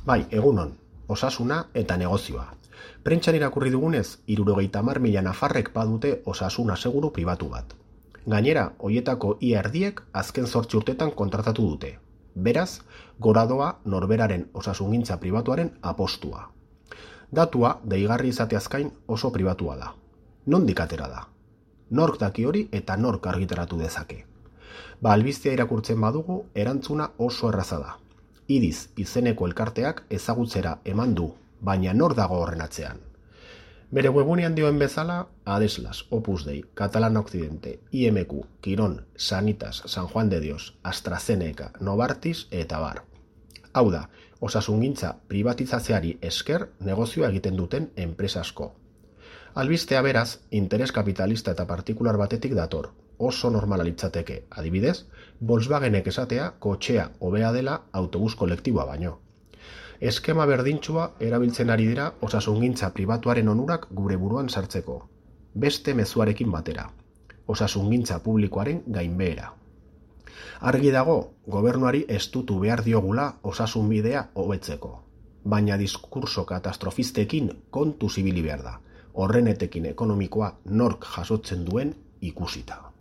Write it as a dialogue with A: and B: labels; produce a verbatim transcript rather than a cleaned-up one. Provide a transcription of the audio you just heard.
A: Bai, egunon, osasuna eta negozioa. Prentsan irakurri dugunez, hirurogeita hamar mila nafarrek badute osasun aseguru pribatu bat. Gainera, hoietako ia erdiek azken zortzi urtetan kontratatu dute. Beraz, goradoa norberaren osasungintza pribatuaren apostua. Datua, deigarri izateaz gain oso pribatua da. Nondik atera da? Nork daki hori eta nork argitaratu dezake. Ba, albistea irakurtzen badugu, erantzuna oso erraza da. Idiz izeneko elkarteak ezagutzera eman du, baina nor dago horren atzean. Bere webunean dioen bezala, Adeslas, Opus Dei, Catalana Occidente, I M Q, Quirón, Sanitas, San Juan de Dios, AstraZeneca, Novartis eta bar. Hau da, osasungintza privatizatzeari esker negozioa egiten duten enpresa asko. Albistea beraz, interes kapitalista eta partikular batetik dator. Oso normala litzateke, adibidez, Volkswagenek esatea kotxea hobea dela autobus kolektiboa baino. Eskema berdintxua erabiltzen ari dira osasungintza pribatuaren onurak gure buruan sartzeko. Beste mezuarekin batera. Osasungintza publikoaren gainbehera. Argi dago, gobernuari estutu behar diogula osasunbidea hobetzeko. Baina diskurso katastrofistekin kontu zibili behar da. Horren etekin ekonomikoa nork jasotzen duen ikusita.